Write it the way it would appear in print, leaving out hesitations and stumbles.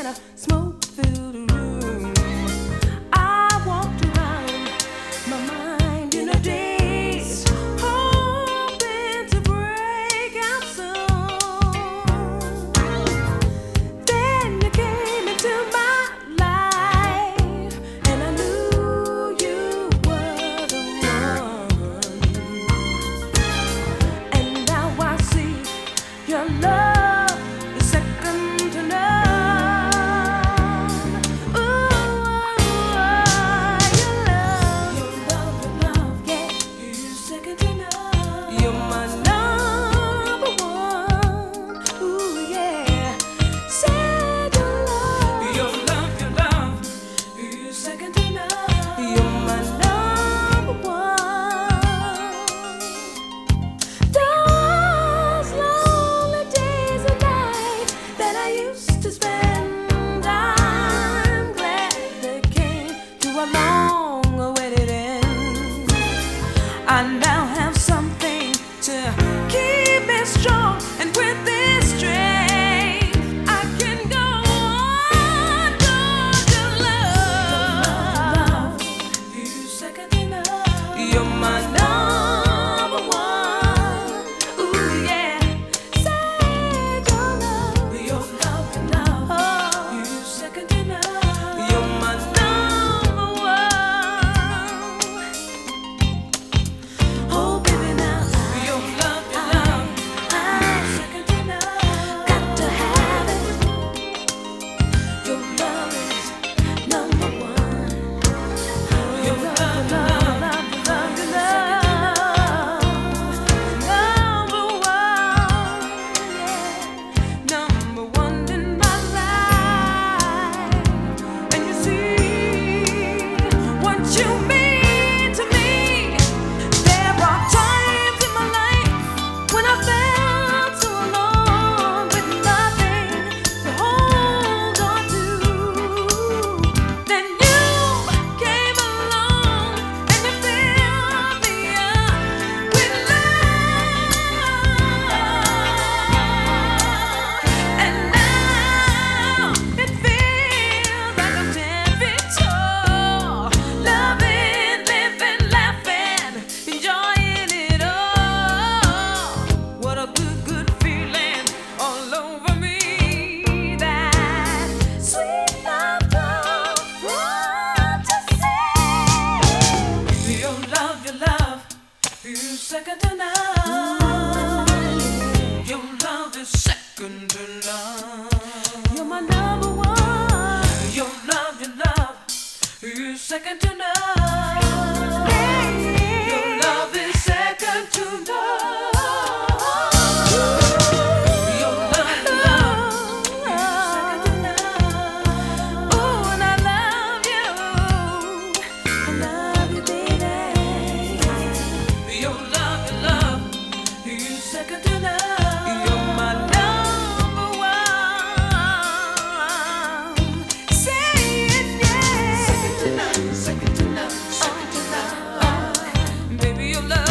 smoke filled room. I walked around my mind in a daze, hoping to break out soon. Then you came into my life, and I knew you were the one. And now I see your love is second to none. I now have something to keep me strong, and with this strength I can go on. Your love, you second to none. You're my number one. Ooh yeah, say your love, you second to none. You're my number one. Oh baby, now your love, I'm second to none. Got to have it. Your love is number one. Your love, number one, yeah. Number one in my life. And you see what you mean to me. There are times in my life when I felt so alone, with nothing to hold on to. Then you came along and you filled me up with love. And now it feels like I'm 10 feet tall, loving, living, laughing, enjoying it all. What a good feeling all over me. That sweet love comes from to see. Your love, you second to none. Your love is second to none. You're my number one. Your love, you second to none. Your love is second to none. Your love, you second to none. Ooh, and I love you. I love you, baby. Your love, you second to none. You're my number one. Say it, yeah. Second to none, second to none, second to none. Baby, your love.